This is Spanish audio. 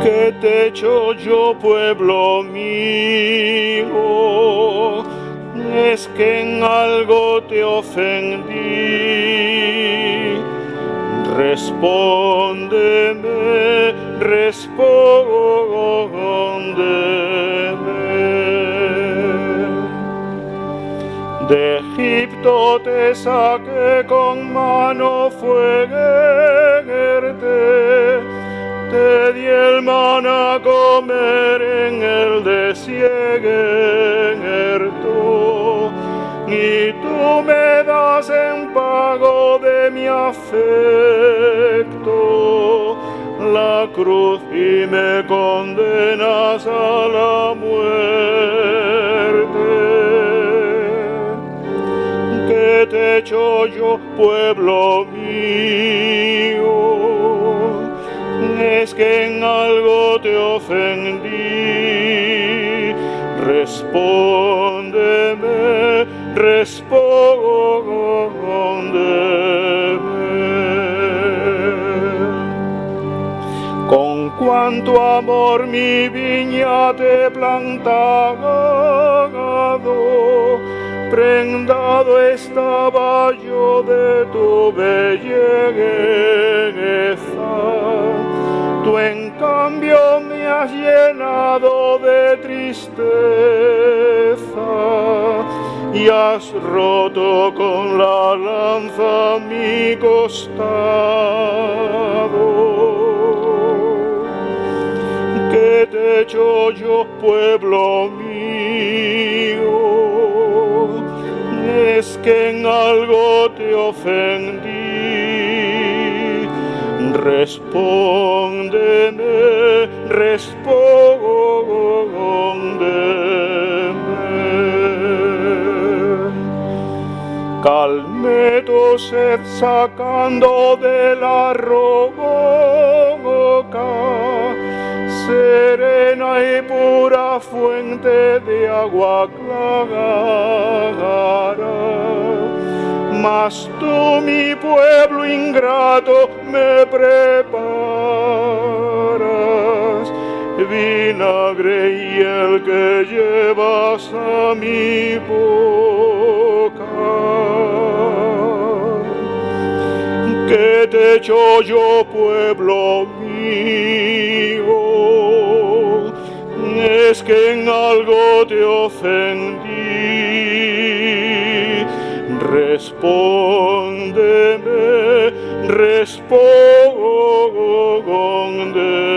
¿Qué te he hecho yo, pueblo mío? ¿Es que en algo te ofendí? Respóndeme, respóndeme. De Egipto te saqué con mano fuerte, te di el maná a comer en el desierto, y tú me das en pago de mi afecto la cruz y me condenas a la muerte. ¿Qué te he hecho yo, pueblo mío? ¿Es que en algo te ofendí? Respóndeme, respóndeme. Con cuánto amor mi viña te he plantado, prendado estaba yo de tu belleza. Tú en cambio me has llenado de tristeza y has roto con la lanza mi costado. ¿Qué te he hecho yo, pueblo mío? ¿Es que en algo te ofendí? Respóndeme, respóndeme. Calmé tu sed sacando de la roca, serena y pura fuente de agua clara. Mas tú, mi pueblo ingrato, me preparas vinagre y el que llevas a mi boca. ¿Qué te he hecho yo, pueblo mío? ¿Es que en algo te ofendí? Respóndeme, respóndeme.